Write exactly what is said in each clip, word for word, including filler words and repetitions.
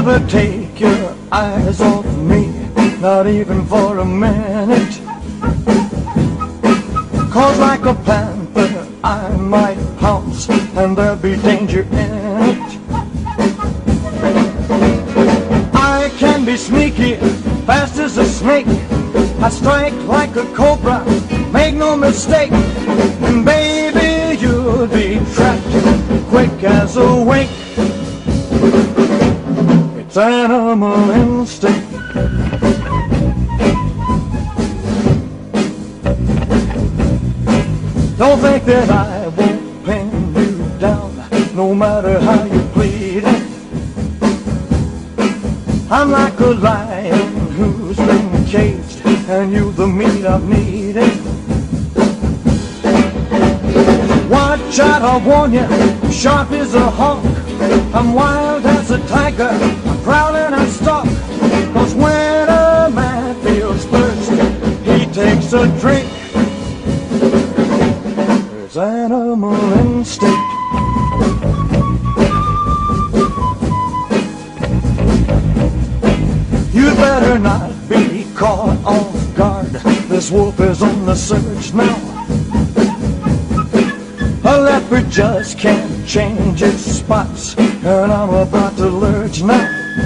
Never take your eyes off me, not even for a minute. 'Cause like a panther I might pounce, and there'll be danger in it. I can be sneaky, fast as a snake. I strike like a cobra, make no mistake. And baby, you'll be trapped quick as a wink. It's animal instinct. Don't think that I won't pin you down, no matter how you plead it. I'm like a lion who's been caged, and you the meat I've needed. Watch out, I warn you, sharp as a hawk. I'm wild as a tiger, I'm prowling and stalk. 'Cause when a man feels thirst, he takes a drink. It's animal instinct. You better not be caught off guard. This wolf is on the search now. A leopard just can't change its spots, and I'm about to lurch now.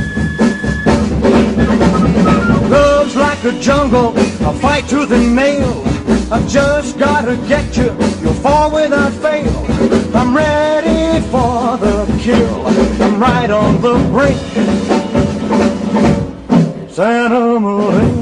Love's like a jungle, a fight tooth and nail. I've just gotta get you, you'll fall without fail. I'm ready for the kill, I'm right on the brink. It's animal